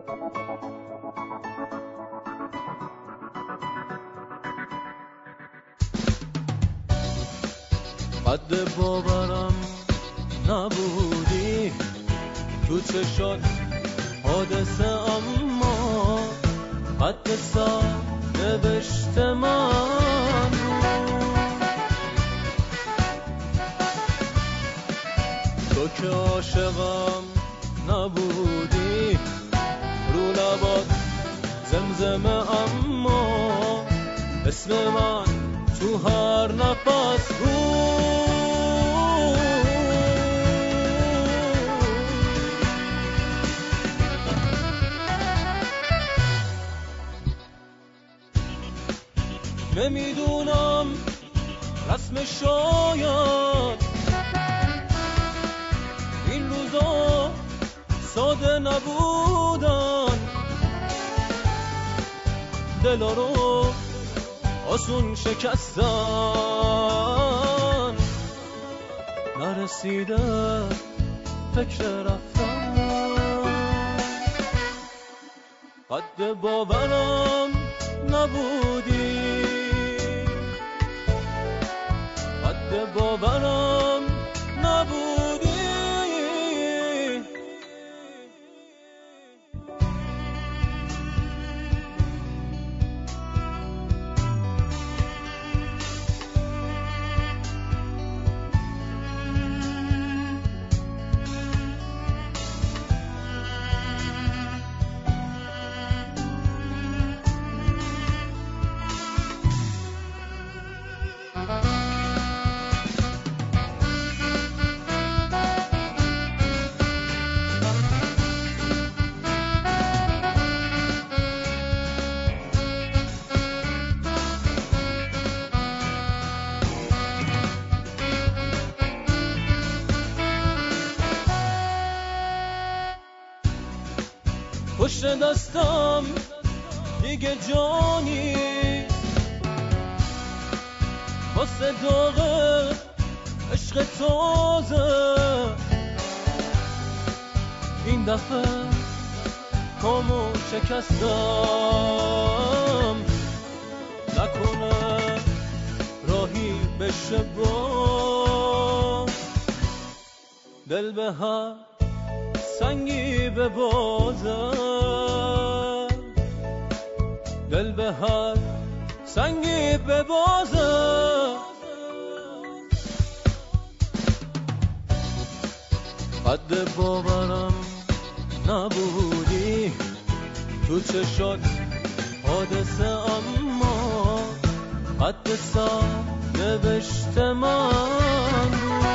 قد باورم نبودی تو چشات حادثه، اما قد سر نوشت من تو که عاشقم نبودی، رو لبات زمزمه اما اسم من تو هر نفس نمیدونم رسم شاید این روزا ساده نبودن، دلا رو آسون شکستن، نرسیده فکر رفتن. قد باورم نبودی، قد باورم نبودی. پشت دستم دیگه جانی واسه داغ عشق تازه، این دفعه کامو شکستم، نکنه راهی بشه با دل به هر سنگی به بازه، دل به هر سنگی به بازه. قد باورم نبودی تو چشات حادثه، اما قد سر نوشت من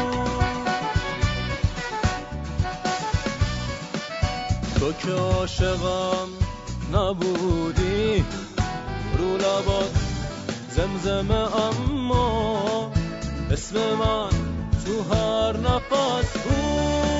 تو که عاشقم نبودی، رو لبات زمزمه اما اسم من تو هر نفس